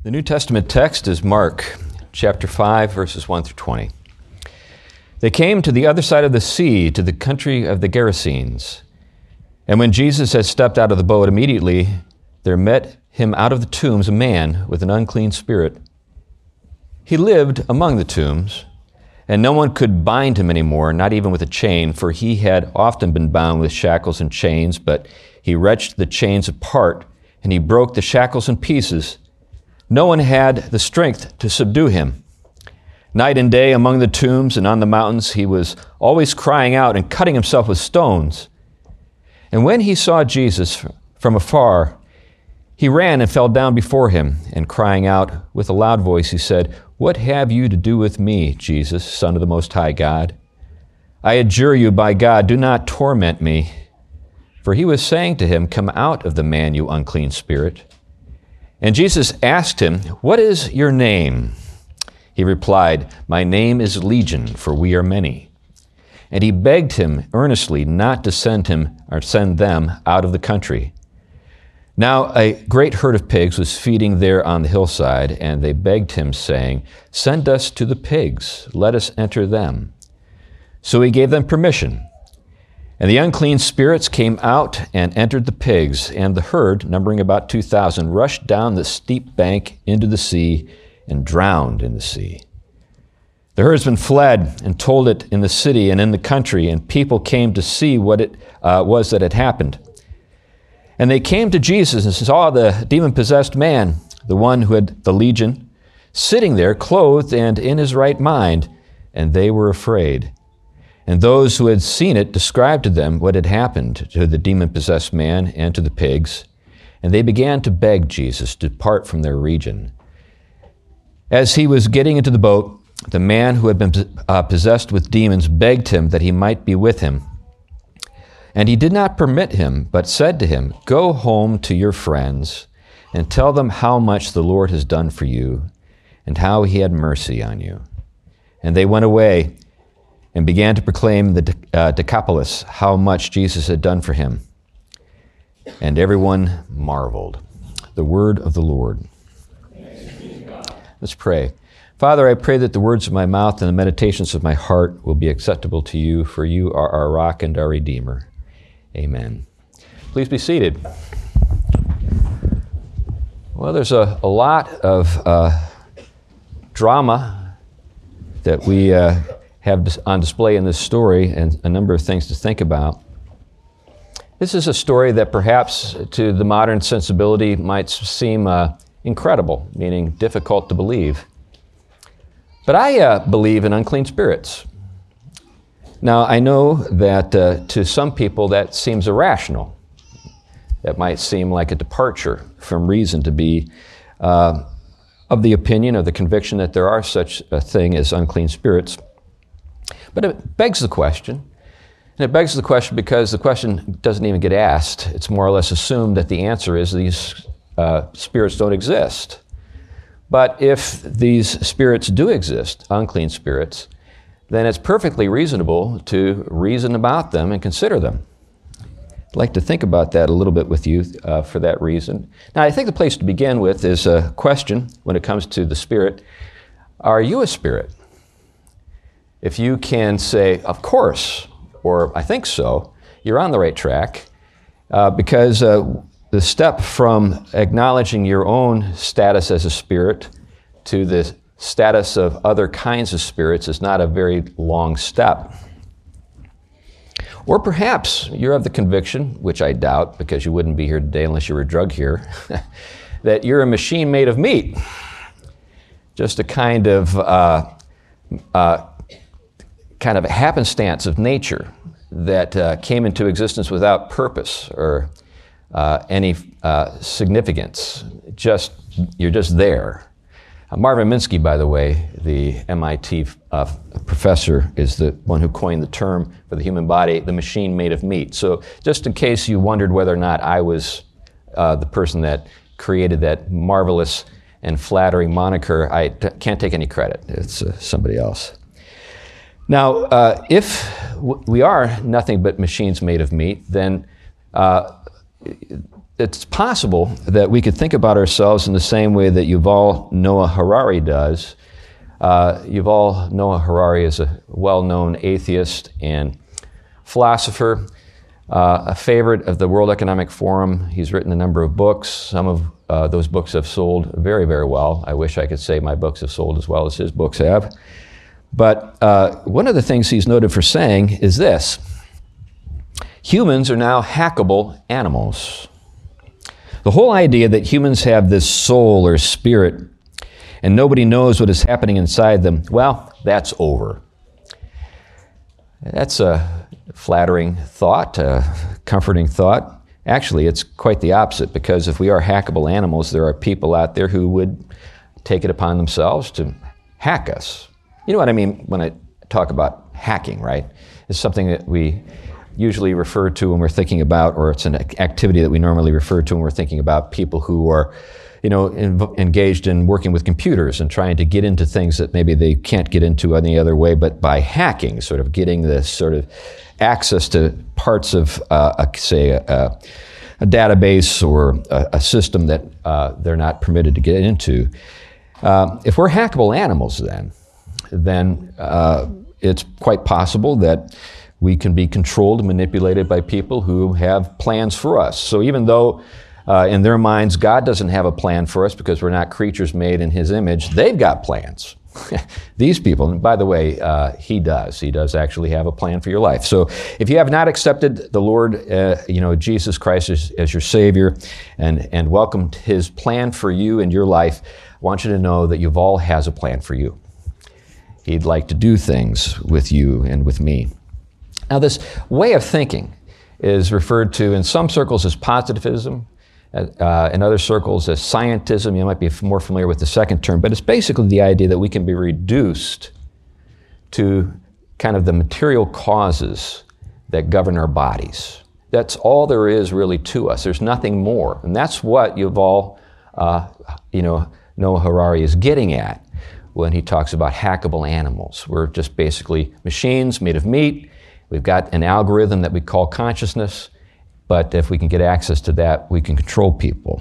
The New Testament text is Mark chapter 5, verses 1 through 20. They came to the other side of the sea, to the country of the Gerasenes. And when Jesus had stepped out of the boat, immediately there met him out of the tombs a man with an unclean spirit. He lived among the tombs, and no one could bind him anymore, not even with a chain, for he had often been bound with shackles and chains, but he wrenched the chains apart, and he broke the shackles in pieces. No one had the strength to subdue him. Night and day among the tombs and on the mountains, he was always crying out and cutting himself with stones. And when he saw Jesus from afar, he ran and fell down before him, and crying out with a loud voice, he said, "What have you to do with me, Jesus, Son of the Most High God? I adjure you by God, do not torment me." For he was saying to him, "Come out of the man, you unclean spirit." And Jesus asked him, "What is your name?" He replied, "My name is Legion, for we are many." And he begged him earnestly not to send them out of the country. Now a great herd of pigs was feeding there on the hillside, and they begged him, saying, "Send us to the pigs, let us enter them." So he gave them permission. And the unclean spirits came out and entered the pigs, and the herd, numbering about 2,000, rushed down the steep bank into the sea and drowned in the sea. The herdsmen fled and told it in the city and in the country, and people came to see what it was that had happened. And they came to Jesus and saw the demon-possessed man, the one who had the legion, sitting there clothed and in his right mind, and they were afraid. And those who had seen it described to them what had happened to the demon-possessed man and to the pigs, and they began to beg Jesus to depart from their region. As he was getting into the boat, the man who had been possessed with demons begged him that he might be with him. And he did not permit him, but said to him, "Go home to your friends and tell them how much the Lord has done for you and how he had mercy on you." And they went away and began to proclaim the Decapolis how much Jesus had done for him. And everyone marveled. The word of the Lord. Let's pray. Father, I pray that the words of my mouth and the meditations of my heart will be acceptable to you, for you are our rock and our Redeemer. Amen. Please be seated. Well, there's a lot of drama that we have on display in this story, and a number of things to think about. This is a story that perhaps to the modern sensibility might seem incredible, meaning difficult to believe. But I believe in unclean spirits. Now, I know that to some people that seems irrational. That might seem like a departure from reason to be of the opinion or the conviction that there are such a thing as unclean spirits. But it begs the question, and it begs the question because the question doesn't even get asked. It's more or less assumed that the answer is these spirits don't exist. But if these spirits do exist, unclean spirits, then it's perfectly reasonable to reason about them and consider them. I'd like to think about that a little bit with you for that reason. Now, I think the place to begin with is a question when it comes to the spirit. Are you a spirit? If you can say, "Of course," or "I think so," you're on the right track, because the step from acknowledging your own status as a spirit to the status of other kinds of spirits is not a very long step. Or perhaps you're of the conviction, which I doubt because you wouldn't be here today unless you were drug here, that you're a machine made of meat. Just a kind of a happenstance of nature that came into existence without purpose or any significance. You're just there. Marvin Minsky, by the way, the MIT professor, is the one who coined the term for the human body, the machine made of meat. So just in case you wondered whether or not I was the person that created that marvelous and flattering moniker, I can't take any credit. It's somebody else. Now, if we are nothing but machines made of meat, then it's possible that we could think about ourselves in the same way that Yuval Noah Harari does. Yuval Noah Harari is a well-known atheist and philosopher, a favorite of the World Economic Forum. He's written a number of books. Some of those books have sold very, very well. I wish I could say my books have sold as well as his books have. But one of the things he's noted for saying is this: humans are now hackable animals. The whole idea that humans have this soul or spirit and nobody knows what is happening inside them, well, that's over. That's a flattering thought, a comforting thought. Actually, it's quite the opposite, because if we are hackable animals, there are people out there who would take it upon themselves to hack us. You know what I mean when I talk about hacking, right? It's something that we usually refer to when we're thinking about, or it's an activity that we normally refer to when we're thinking about people who are, engaged in working with computers and trying to get into things that maybe they can't get into any other way, but by hacking, sort of getting this sort of access to parts of, a database or a system that they're not permitted to get into. If we're hackable animals, then it's quite possible that we can be controlled and manipulated by people who have plans for us. So even though in their minds God doesn't have a plan for us because we're not creatures made in His image, they've got plans. These people, and by the way, He does actually have a plan for your life. So if you have not accepted the Lord, Jesus Christ as your Savior and welcomed His plan for you and your life, I want you to know that Yuval has a plan for you. He'd like to do things with you and with me. Now, this way of thinking is referred to in some circles as positivism, in other circles as scientism. You might be more familiar with the second term, but it's basically the idea that we can be reduced to kind of the material causes that govern our bodies. That's all there is really to us. There's nothing more. And that's what Yuval Noah Harari is getting at when he talks about hackable animals. We're just basically machines made of meat. We've got an algorithm that we call consciousness, but if we can get access to that, we can control people.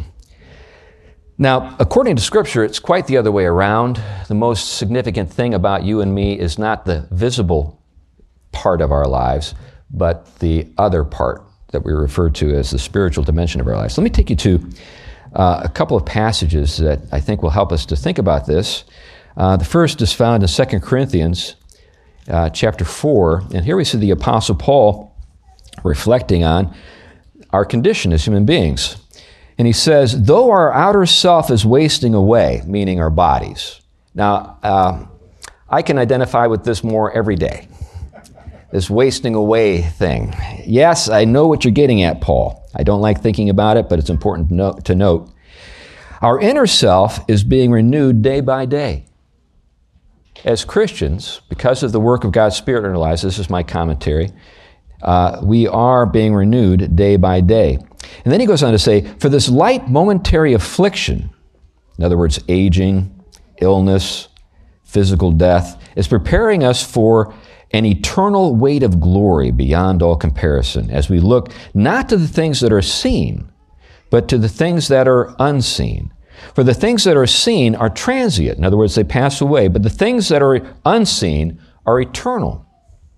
Now, according to Scripture, it's quite the other way around. The most significant thing about you and me is not the visible part of our lives, but the other part that we refer to as the spiritual dimension of our lives. Let me take you to a couple of passages that I think will help us to think about this. The first is found in 2 Corinthians chapter 4, and here we see the Apostle Paul reflecting on our condition as human beings. And he says, though our outer self is wasting away, meaning our bodies. Now, I can identify with this more every day, this wasting away thing. Yes, I know what you're getting at, Paul. I don't like thinking about it, but it's important to note. Our inner self is being renewed day by day. As Christians, because of the work of God's Spirit in our lives, this is my commentary, we are being renewed day by day. And then he goes on to say, for this light momentary affliction, in other words, aging, illness, physical death, is preparing us for an eternal weight of glory beyond all comparison, as we look not to the things that are seen, but to the things that are unseen. For the things that are seen are transient. In other words, they pass away. But the things that are unseen are eternal.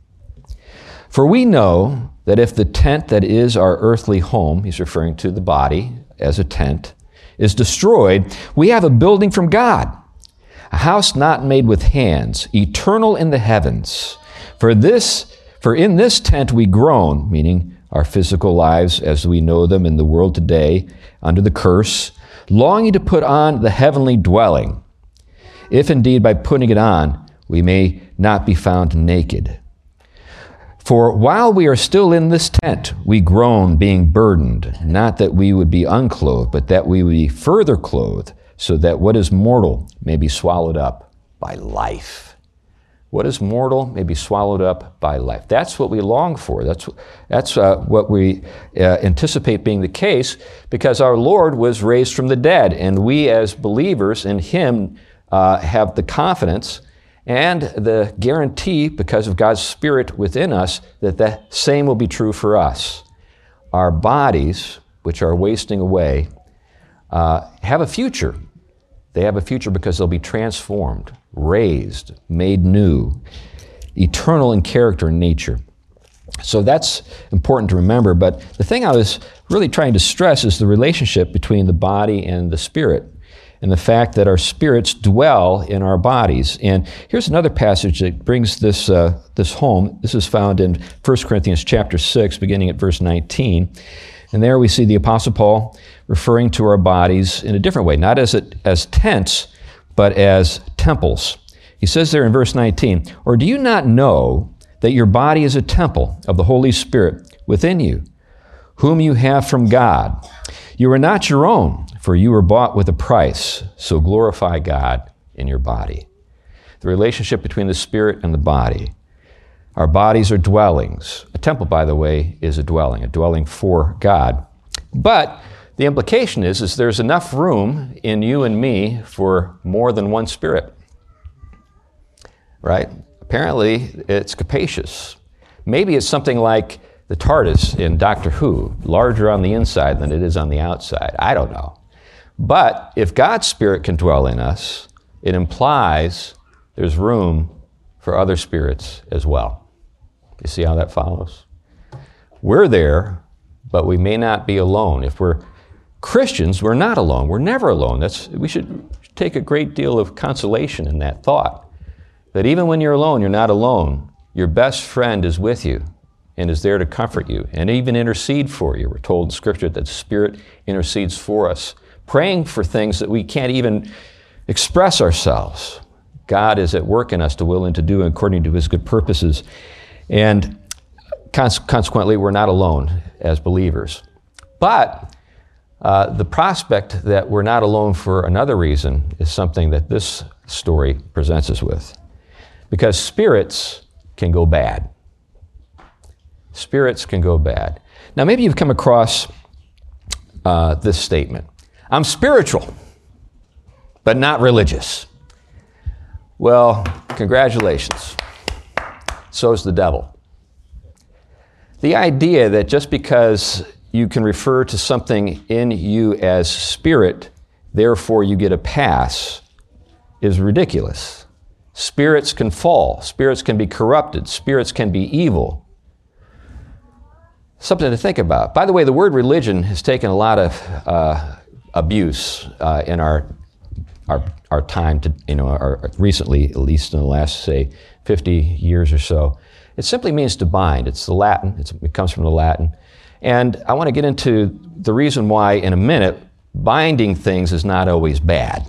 For we know that if the tent that is our earthly home, he's referring to the body as a tent, is destroyed, we have a building from God, a house not made with hands, eternal in the heavens. For in this tent we groan, meaning our physical lives as we know them in the world today, under the curse, longing to put on the heavenly dwelling, if indeed by putting it on we may not be found naked. For while we are still in this tent, we groan, being burdened, not that we would be unclothed, but that we would be further clothed, so that what is mortal may be swallowed up by life. What is mortal may be swallowed up by life. That's what we long for. That's what we anticipate being the case, because our Lord was raised from the dead, and we as believers in Him have the confidence and the guarantee, because of God's Spirit within us, that the same will be true for us. Our bodies, which are wasting away, have a future. They have a future because they'll be transformed, raised, made new, eternal in character and nature. So that's important to remember. But the thing I was really trying to stress is the relationship between the body and the spirit, and the fact that our spirits dwell in our bodies. And here's another passage that brings this home. This is found in 1 Corinthians chapter 6, beginning at verse 19. And there we see the Apostle Paul referring to our bodies in a different way, not as tents, but as temples. He says there in verse 19, "Or do you not know that your body is a temple of the Holy Spirit within you, whom you have from God? You are not your own, for you were bought with a price, so glorify God in your body." The relationship between the spirit and the body. Our bodies are dwellings. A temple, by the way, is a dwelling for God. But the implication is there's enough room in you and me for more than one spirit, right? Apparently, it's capacious. Maybe it's something like the TARDIS in Doctor Who, larger on the inside than it is on the outside. I don't know. But if God's Spirit can dwell in us, it implies there's room for other spirits as well. You see how that follows? We're there, but we may not be alone. If we're Christians, we're not alone. We're never alone. We should take a great deal of consolation in that thought. That even when you're alone, you're not alone. Your best friend is with you and is there to comfort you and even intercede for you. We're told in Scripture that the Spirit intercedes for us, praying for things that we can't even express ourselves. God is at work in us to will and to do according to His good purposes. And consequently, we're not alone as believers. But the prospect that we're not alone for another reason is something that this story presents us with. Because spirits can go bad. Spirits can go bad. Now, maybe you've come across this statement. I'm spiritual, but not religious. Well, congratulations. So's the devil. The idea that just because you can refer to something in you as spirit, therefore you get a pass, is ridiculous. Spirits can fall. Spirits can be corrupted. Spirits can be evil. Something to think about. By the way, the word religion has taken a lot of abuse in our time, recently, at least in the last, say, 50 years or so. It simply means to bind. It's the Latin. It comes from the Latin. And I want to get into the reason why in a minute. Binding things is not always bad.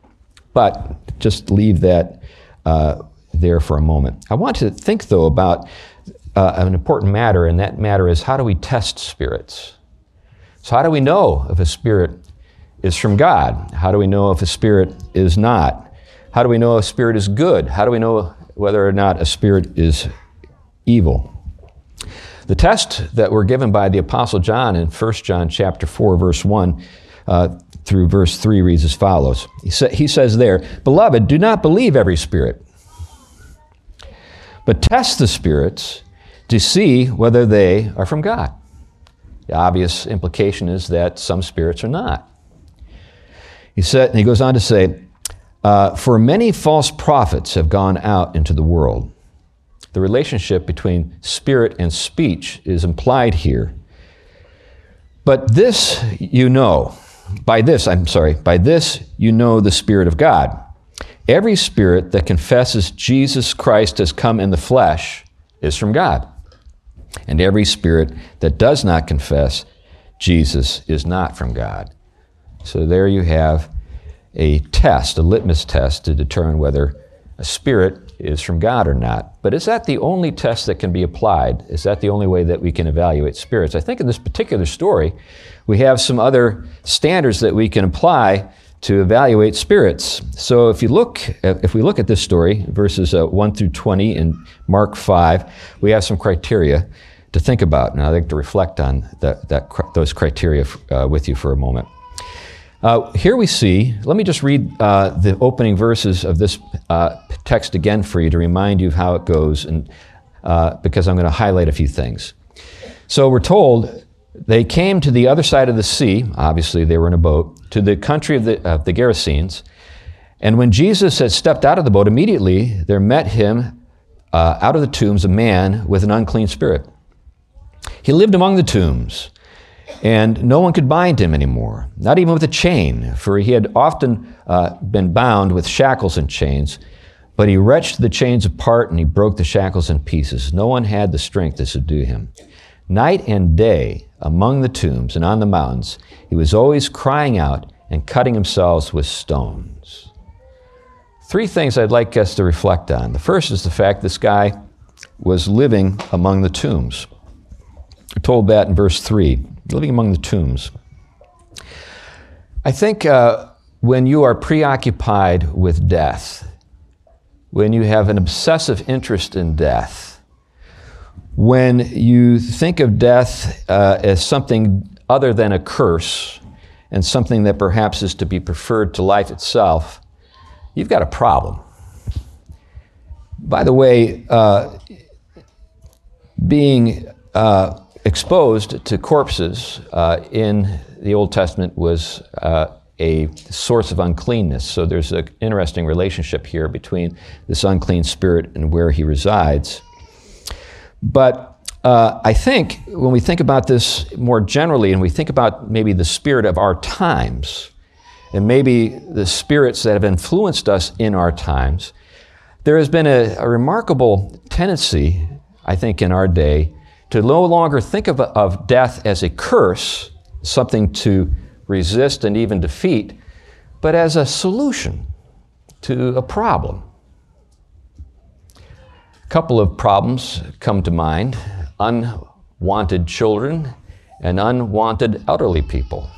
But just leave that there for a moment. I want to think, though, about an important matter, and that matter is how do we test spirits? So how do we know if a spirit is from God? How do we know if a spirit is not? How do we know if a spirit is good? How do we know whether or not a spirit is evil? The test that we're given by the Apostle John in 1 John chapter 4, verse 1 through verse 3 reads as follows. He says there, "Beloved, do not believe every spirit, but test the spirits to see whether they are from God." The obvious implication is that some spirits are not. He goes on to say, "For many false prophets have gone out into the world." The relationship between spirit and speech is implied here. But this you know, by this you know the Spirit of God. Every spirit that confesses Jesus Christ has come in the flesh is from God. And every spirit that does not confess Jesus is not from God. So there you have a test, a litmus test to determine whether a spirit is from God or not. But is that the only test that can be applied? Is that the only way that we can evaluate spirits? I think in this particular story, we have some other standards that we can apply to evaluate spirits. So if we look at this story, verses 1 through 20 in Mark 5, we have some criteria to think about. And I'd like to reflect on those criteria with you for a moment. Here we see, let me just read the opening verses of this text again for you to remind you of how it goes, and because I'm going to highlight a few things. So we're told They came to the other side of the sea. Obviously, they were in a boat, to the country of the Gerasenes. And when Jesus had stepped out of the boat, immediately there met him out of the tombs a man with an unclean spirit. He lived among the tombs, and no one could bind him anymore, not even with a chain, for he had often been bound with shackles and chains. But he wrenched the chains apart and he broke the shackles in pieces. No one had the strength to subdue him. Night and day, among the tombs and on the mountains, he was always crying out and cutting himself with stones. Three things I'd like us to reflect on. The first is the fact this guy was living among the tombs. We're told that in verse 3, living among the tombs. I think when you are preoccupied with death, when you have an obsessive interest in death, when you think of death as something other than a curse and something that perhaps is to be preferred to life itself, you've got a problem. By the way, being exposed to corpses in the Old Testament was a source of uncleanness. So there's an interesting relationship here between this unclean spirit and where he resides. But I think when we think about this more generally, and we think about maybe the spirit of our times, and maybe the spirits that have influenced us in our times, there has been a remarkable tendency, I think, in our day to no longer think of death as a curse, something to resist and even defeat, but as a solution to a problem. A couple of problems come to mind: unwanted children and unwanted elderly people.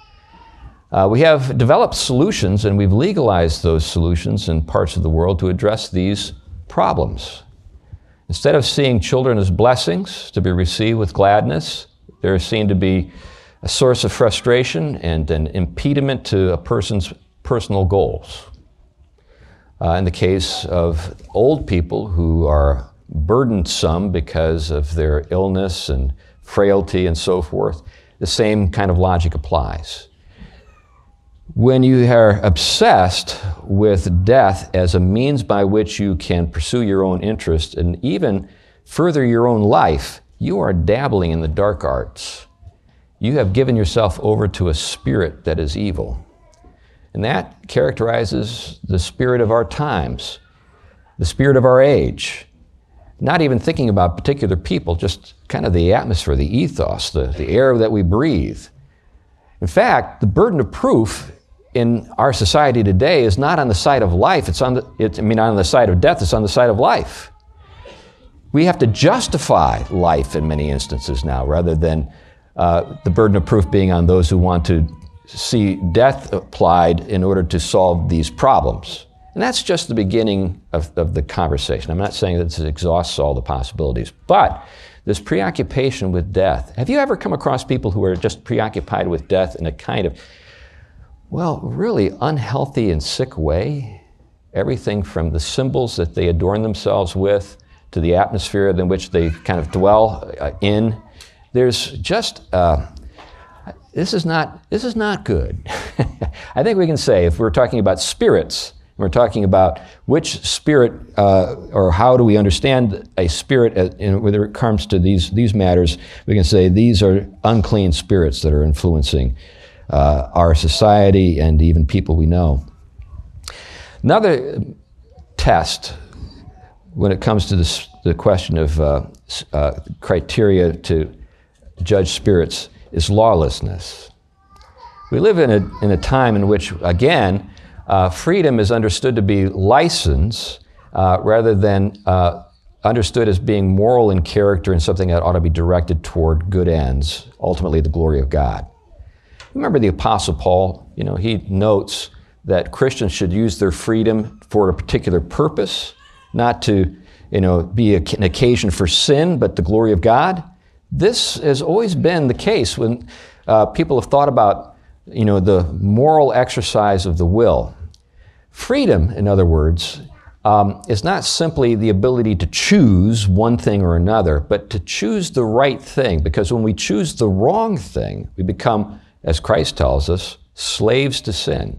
We have developed solutions, and we've legalized those solutions in parts of the world to address these problems. Instead of seeing children as blessings to be received with gladness, they're seen to be a source of frustration and an impediment to a person's personal goals. In the case of old people who are burdensome because of their illness and frailty and so forth, the same kind of logic applies. When you are obsessed with death as a means by which you can pursue your own interest and even further your own life, you are dabbling in the dark arts. You have given yourself over to a spirit that is evil. And that characterizes the spirit of our times, the spirit of our age. Not even thinking about particular people, just kind of the atmosphere, the ethos, the air that we breathe. In fact, the burden of proof in our society today is not on the side of life, on the side of death, it's on the side of life. We have to justify life in many instances now, rather than the burden of proof being on those who want to see death applied in order to solve these problems. And that's just the beginning of the conversation. I'm not saying that this exhausts all the possibilities, but this preoccupation with death. Have you ever come across people who are just preoccupied with death in a kind of, well, really unhealthy and sick way? Everything from the symbols that they adorn themselves with to the atmosphere in which they kind of dwell in. There's just, this is not good. I think we can say, if we're talking about spirits, we're talking about which spirit, or how do we understand a spirit whether it comes to these matters, we can say these are unclean spirits that are influencing our society and even people we know. Another test when it comes to the question of criteria to judge spirits is lawlessness. We live in a time in which, again, freedom is understood to be license rather than understood as being moral in character and something that ought to be directed toward good ends, ultimately the glory of God. Remember the Apostle Paul, he notes that Christians should use their freedom for a particular purpose, not to be an occasion for sin, but the glory of God. This has always been the case when people have thought about, the moral exercise of the will. Freedom, in other words, is not simply the ability to choose one thing or another, but to choose the right thing. Because when we choose the wrong thing, we become, as Christ tells us, slaves to sin.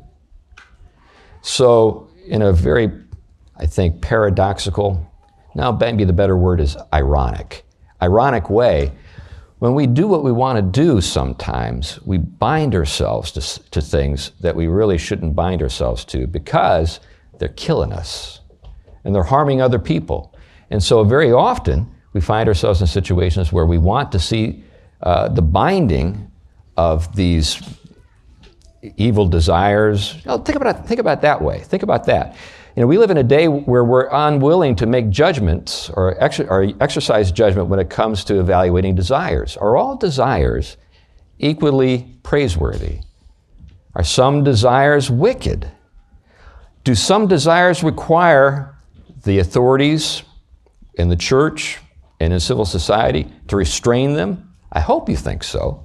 So in a very, I think, paradoxical, now maybe the better word is ironic way, when we do what we want to do sometimes, we bind ourselves to things that we really shouldn't bind ourselves to because they're killing us and they're harming other people. And so very often we find ourselves in situations where we want to see the binding of these evil desires. Think about it that way. Think about that. We live in a day where we're unwilling to make judgments or exercise judgment when it comes to evaluating desires. Are all desires equally praiseworthy? Are some desires wicked? Do some desires require the authorities in the church and in civil society to restrain them? I hope you think so.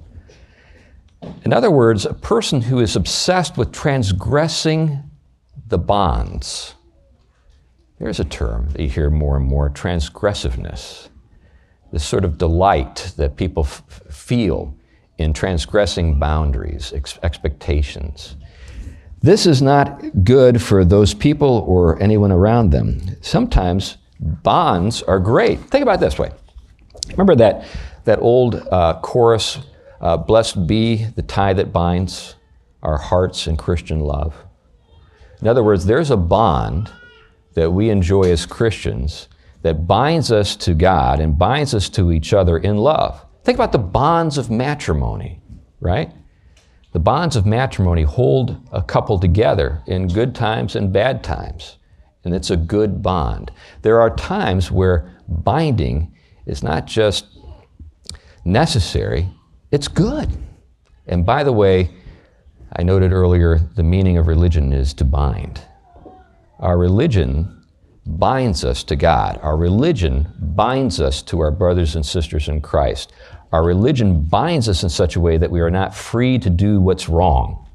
In other words, a person who is obsessed with transgressing the bonds. There's a term that you hear more and more, transgressiveness. This sort of delight that people feel in transgressing boundaries, expectations. This is not good for those people or anyone around them. Sometimes bonds are great. Think about it this way. Remember that old chorus, blessed be the tie that binds our hearts in Christian love? In other words, there's a bond that we enjoy as Christians that binds us to God and binds us to each other in love. Think about the bonds of matrimony, right? The bonds of matrimony hold a couple together in good times and bad times, and it's a good bond. There are times where binding is not just necessary, it's good. And by the way, I noted earlier, the meaning of religion is to bind. Our religion binds us to God. Our religion binds us to our brothers and sisters in Christ. Our religion binds us in such a way that we are not free to do what's wrong.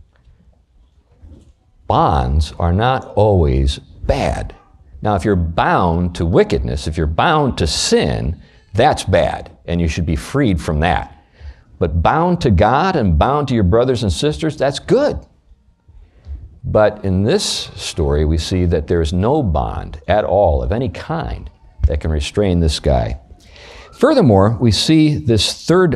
Bonds are not always bad. Now, if you're bound to wickedness, if you're bound to sin, that's bad, and you should be freed from that. But bound to God and bound to your brothers and sisters, that's good. But in this story, we see that there's no bond at all of any kind that can restrain this guy. Furthermore, we see this third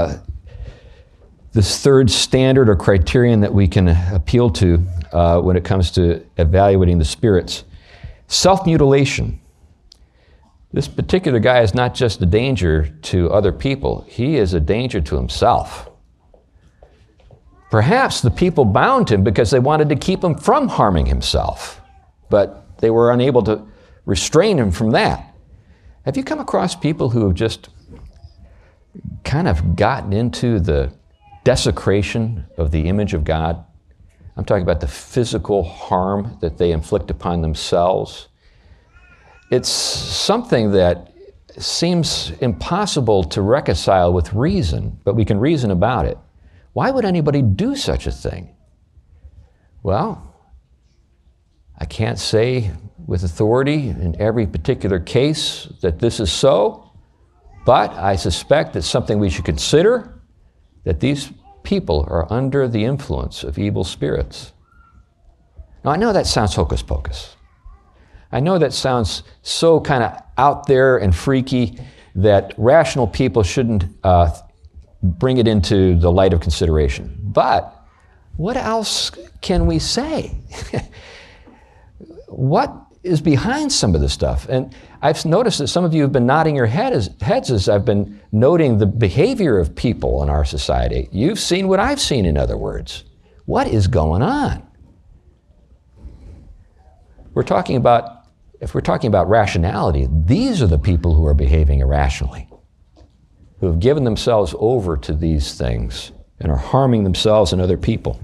standard or criterion that we can appeal to when it comes to evaluating the spirits: self-mutilation. This particular guy is not just a danger to other people, he is a danger to himself. Perhaps the people bound him because they wanted to keep him from harming himself, but they were unable to restrain him from that. Have you come across people who have just kind of gotten into the desecration of the image of God? I'm talking about the physical harm that they inflict upon themselves. It's something that seems impossible to reconcile with reason, but we can reason about it. Why would anybody do such a thing? Well, I can't say with authority in every particular case that this is so, but I suspect it's something we should consider, that these people are under the influence of evil spirits. Now, I know that sounds hocus pocus. I know that sounds so kind of out there and freaky that rational people shouldn't bring it into the light of consideration. But what else can we say? What is behind some of this stuff? And I've noticed that some of you have been nodding your heads as I've been noting the behavior of people in our society. You've seen what I've seen, in other words. What is going on? If we're talking about rationality, these are the people who are behaving irrationally, who have given themselves over to these things and are harming themselves and other people.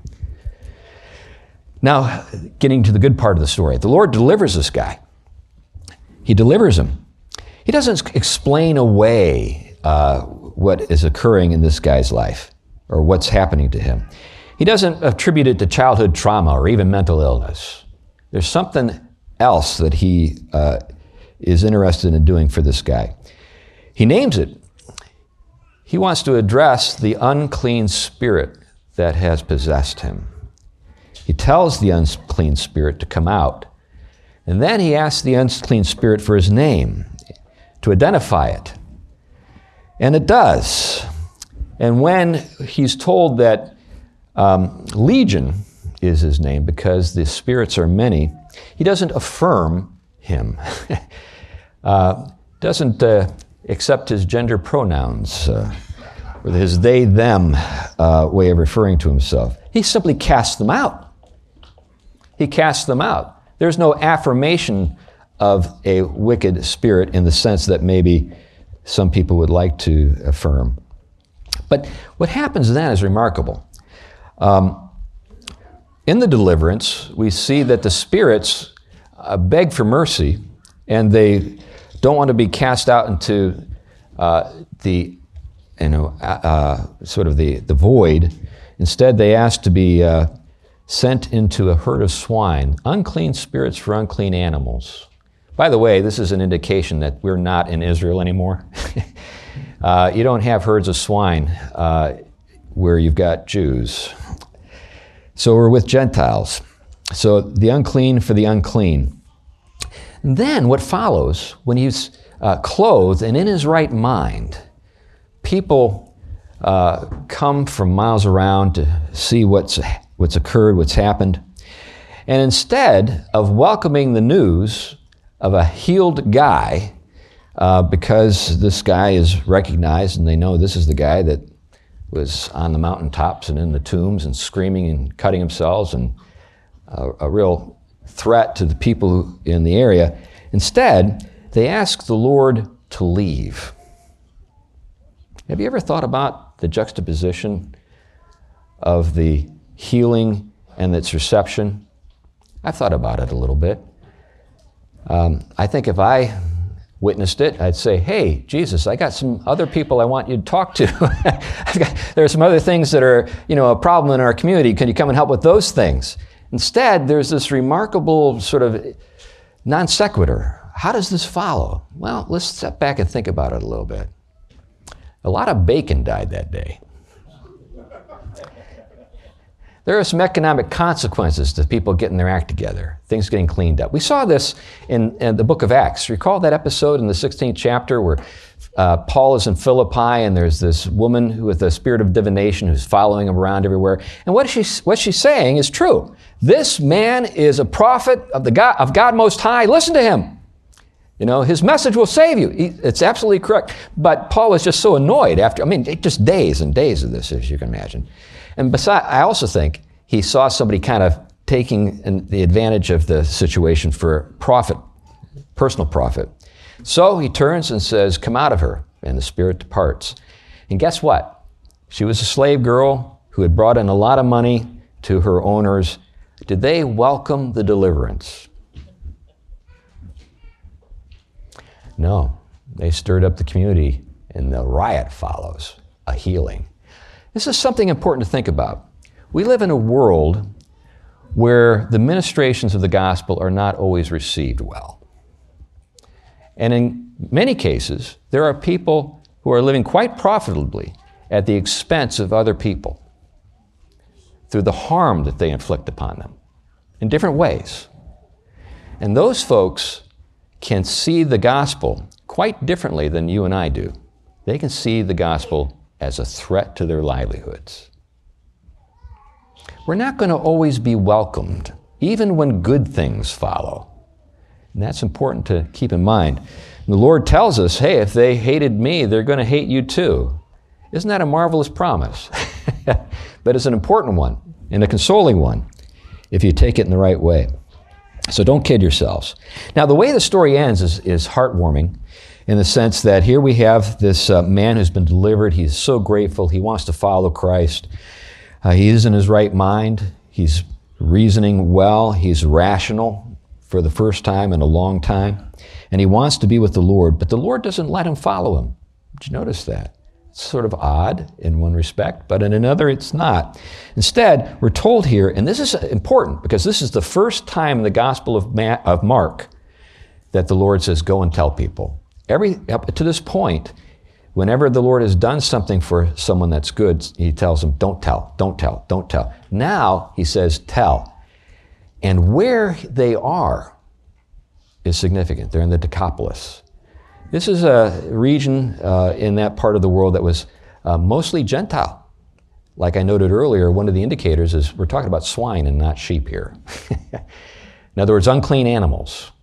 Now, getting to the good part of the story, the Lord delivers this guy. He delivers him. He doesn't explain away what is occurring in this guy's life or what's happening to him. He doesn't attribute it to childhood trauma or even mental illness. There's something else that he is interested in doing for this guy. He names it. He wants to address the unclean spirit that has possessed him. He tells the unclean spirit to come out. And then he asks the unclean spirit for his name, to identify it. And it does. And when he's told that Legion is his name because the spirits are many, he doesn't affirm him. Doesn't accept his gender pronouns, or his they, them way of referring to himself. He simply casts them out. He casts them out. There's no affirmation of a wicked spirit in the sense that maybe some people would like to affirm. But what happens then is remarkable. In the deliverance, we see that the spirits beg for mercy, and they don't want to be cast out into the void. Instead, they ask to be sent into a herd of swine, unclean spirits for unclean animals. By the way, this is an indication that we're not in Israel anymore. You don't have herds of swine where you've got Jews. So we're with Gentiles. So the unclean for the unclean. And then what follows, when he's clothed and in his right mind, people come from miles around to see what's occurred, what's happened. And instead of welcoming the news of a healed guy, because this guy is recognized and they know this is the guy that was on the mountaintops and in the tombs and screaming and cutting themselves and a real threat to the people in the area. Instead, they ask the Lord to leave. Have you ever thought about the juxtaposition of the healing and its reception? I've thought about it a little bit. I think if I witnessed it, I'd say, hey, Jesus, I got some other people I want you to talk to. There are some other things that are, a problem in our community. Can you come and help with those things? Instead, there's this remarkable sort of non sequitur. How does this follow? Well, let's step back and think about it a little bit. A lot of bacon died that day. There are some economic consequences to people getting their act together, things getting cleaned up. We saw this in the book of Acts. Recall that episode in the 16th chapter where Paul is in Philippi and there's this woman with a spirit of divination who's following him around everywhere. And what she's saying is true. This man is a prophet of God Most High. Listen to him. His message will save you. It's absolutely correct. But Paul was just so annoyed just days and days of this, as you can imagine. And besides, I also think he saw somebody kind of taking the advantage of the situation for profit, personal profit. So he turns and says, come out of her, and the spirit departs. And guess what? She was a slave girl who had brought in a lot of money to her owners. Did they welcome the deliverance? No. They stirred up the community, and the riot follows, a healing. This is something important to think about. We live in a world where the ministrations of the gospel are not always received well. And in many cases, there are people who are living quite profitably at the expense of other people through the harm that they inflict upon them in different ways. And those folks can see the gospel quite differently than you and I do. They can see the gospel as a threat to their livelihoods. We're not going to always be welcomed, even when good things follow. And that's important to keep in mind. And the Lord tells us, hey, if they hated me, they're going to hate you too. Isn't that a marvelous promise? But it's an important one and a consoling one if you take it in the right way. So don't kid yourselves. Now, the way the story ends is heartwarming in the sense that here we have this man who's been delivered. He's so grateful. He wants to follow Christ. He is in his right mind. He's reasoning well. He's rational for the first time in a long time. And he wants to be with the Lord, but the Lord doesn't let him follow him. Did you notice that? It's sort of odd in one respect, but in another it's not. Instead, we're told here, and this is important because this is the first time in the Gospel of Mark that the Lord says, go and tell people. Up to this point, whenever the Lord has done something for someone that's good, he tells them, don't tell, don't tell, don't tell. Now he says, tell. And where they are is significant. They're in the Decapolis. This is a region in that part of the world that was mostly Gentile. Like I noted earlier, one of the indicators is we're talking about swine and not sheep here. In other words, unclean animals.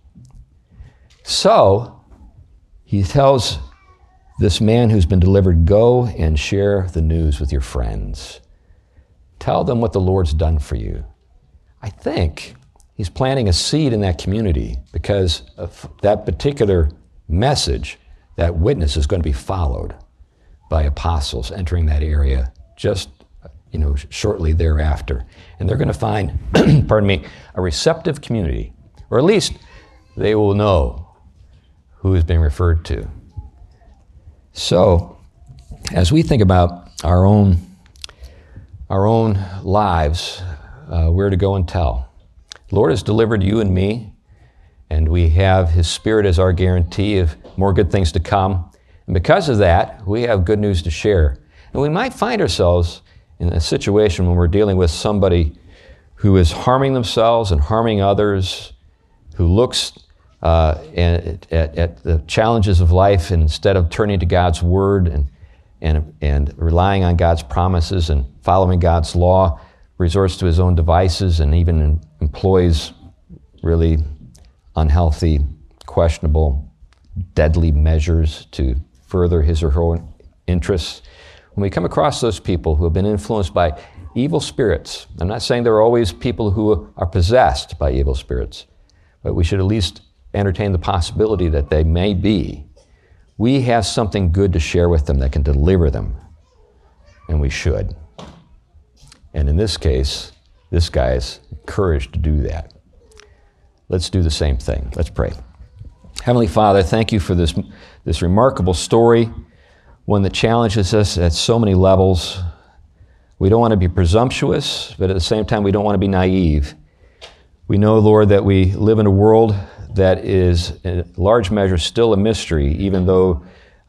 So he tells this man who's been delivered, go and share the news with your friends. Tell them what the Lord's done for you. I think he's planting a seed in that community because of that particular message. That witness is going to be followed by apostles entering that area just shortly thereafter. And they're going to find, a receptive community, or at least they will know who is being referred to. So, as we think about our own lives, where to go and tell. The Lord has delivered you and me, and we have His Spirit as our guarantee of more good things to come. And because of that, we have good news to share. And we might find ourselves in a situation when we're dealing with somebody who is harming themselves and harming others, who looks at the challenges of life, and instead of turning to God's Word and relying on God's promises and following God's law, resorts to his own devices and even employs really unhealthy, questionable, deadly measures to further his or her own interests. When we come across those people who have been influenced by evil spirits, I'm not saying there are always people who are possessed by evil spirits, but we should at least entertain the possibility that they may be. We have something good to share with them that can deliver them, and we should. And in this case, this guy is encouraged to do that. Let's do the same thing. Let's pray. Heavenly Father, thank you for this remarkable story, one that challenges us at so many levels. We don't want to be presumptuous, but at the same time, we don't want to be naive. We know, Lord, that we live in a world that is in large measure still a mystery, even though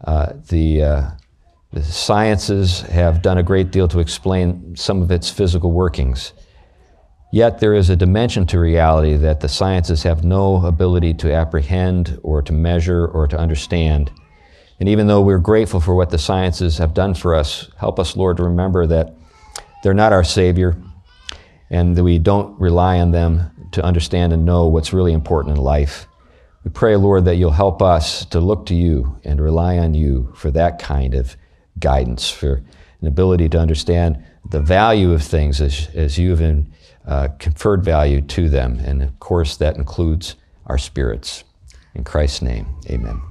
the sciences have done a great deal to explain some of its physical workings. Yet there is a dimension to reality that the sciences have no ability to apprehend or to measure or to understand. And even though we're grateful for what the sciences have done for us, help us, Lord, to remember that they're not our Savior, and that we don't rely on them to understand and know what's really important in life. We pray, Lord, that you'll help us to look to you and rely on you for that kind of guidance, for an ability to understand the value of things as you have conferred value to them. And of course, that includes our spirits. In Christ's name, amen.